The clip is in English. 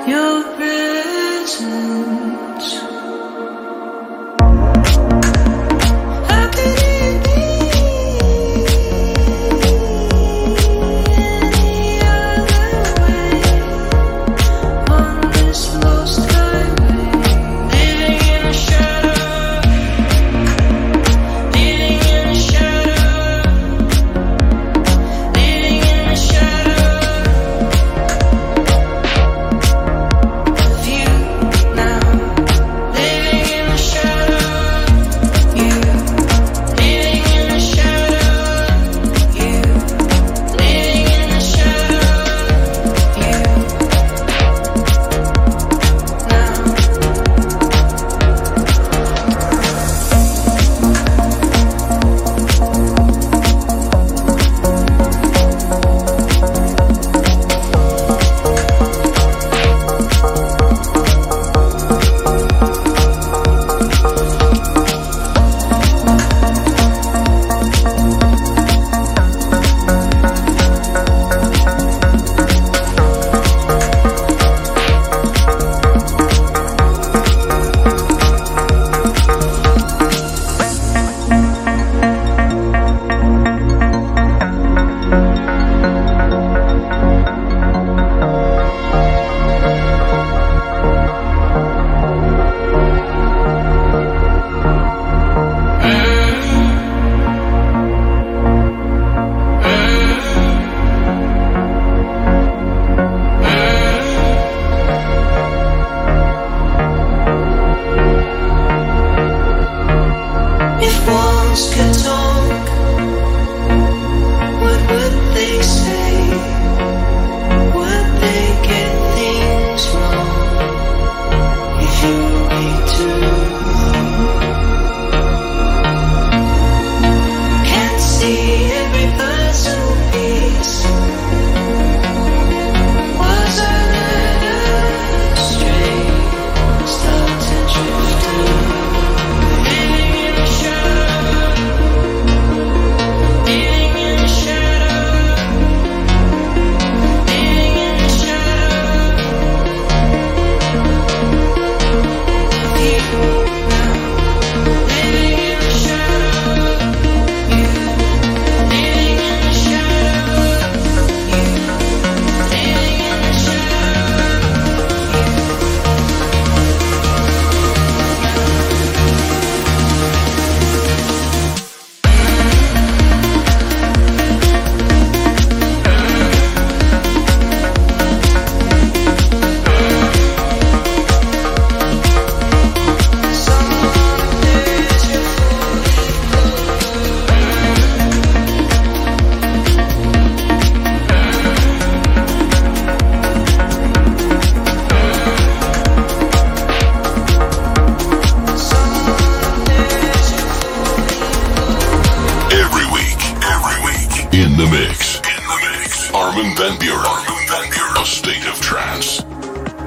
your presence. How could it be any other way on this lost highway? Living in the shadow, living in the shadow, living in the shadow of you now. Living in the shadow, you. Living in the shadow, you. Living in the shadow, you. Now. If walls could talk, what would they say? Would they get things wrong if you wait too long? Can't see every puzzle piece. Was I led astray? Start to drift away. Living in the shadow, living in the shadow, living in the shadow of you now. Living in the shadow, you. Living in the shadow, you. Living in the shadow, Every week, in the mix, Armin van Buuren, A State of Trance.